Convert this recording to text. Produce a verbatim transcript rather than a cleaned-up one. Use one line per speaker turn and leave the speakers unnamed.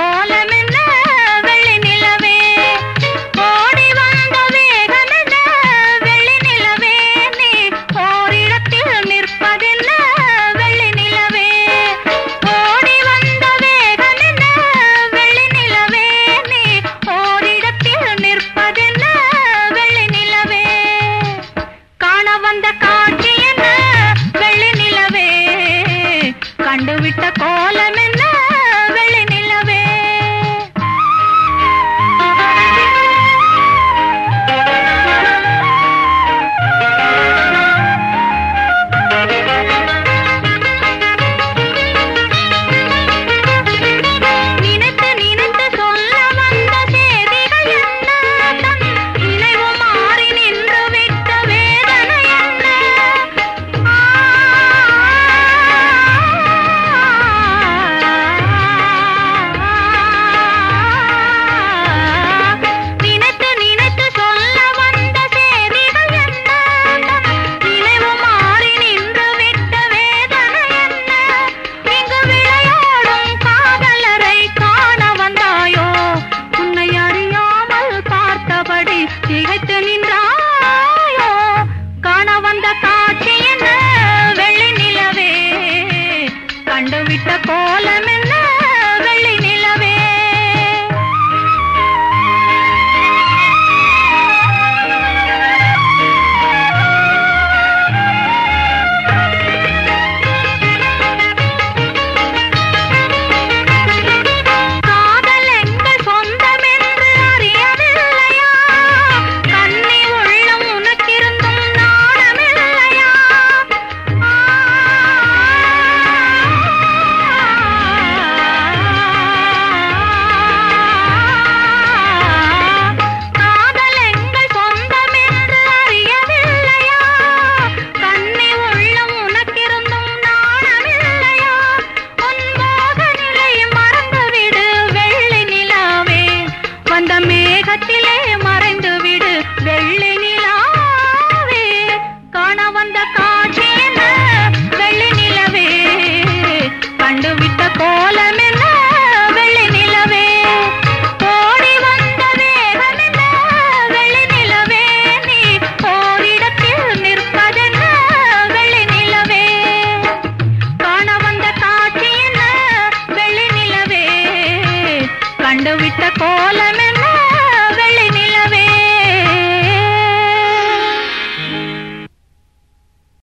கோலம் என்ன வெள்ளி நிலவே, ஓடி வந்த வேகம் என்ன வெள்ளி நிலவே, நீ ஓரிடத்தில் நிற்பதென்ன வெள்ளி நிலவே, ஓடி வந்த வேகம் என்ன வெள்ளி நிலவே, நீ ஓரிடத்தில் நிற்பதென்ன வெள்ளி நிலவே, காண வந்த காட்சி என்ன வெள்ளி நிலவே, கண்டுவிட்ட கோலம் என்ன வெள்ளி நிலவே. நினைத்து நினைத்து சொல்ல வந்த செய்திகள் என்ன, தன் நினைவு மாறி நின்று விட்ட வேதனை என்ன, நினைத்து நினைத்து சொல்ல வந்த செய்திகள் என்ன, நினைவு மாறி நின்று விட்ட வேதனை என்ன, இங்கு விளையாடும் காதலரை காண வந்தாயோ, உன்னை அறியாமல் பார்த்தபடி திகைத்து நின்றாயோ, காண வந்த காட்சி என்ன வெள்ளி நிலவே, கண்டுவிட்ட கோலம் என்ன வெள்ளி நிலவே. காதல் எங்கள் சொந்தம் என்று அறியவில்லையா, கன்னி உள்ளம் உனக்கிருந்தும் நாணமில்லையா, காதல் எங்கள் சொந்தம் என்று அறியவில்லையா, கன்னி உள்ளம் உனக்கிருந்தும் நாணமில்லையா, உன் மோக நிலை மறந்துவிடு வெள்ளி நிலாவே, வந்த மேகத்திலே மறைந்துவிடு வெள்ளி நிலாவே, காண வந்த காட்சி என்ன வெள்ளி நிலவே, கண்டுவிட்ட கோலம் என்ன வெள்ளி நிலவே, ஓடி வந்த வேகம் என்ன வெள்ளி நிலவே, நீ ஓரிடத்தில் நிற்பதென்ன வெள்ளி நிலவே, காண வந்த காட்சி என்ன வெள்ளி நிலவே, கண்டுவிட்ட கோலம்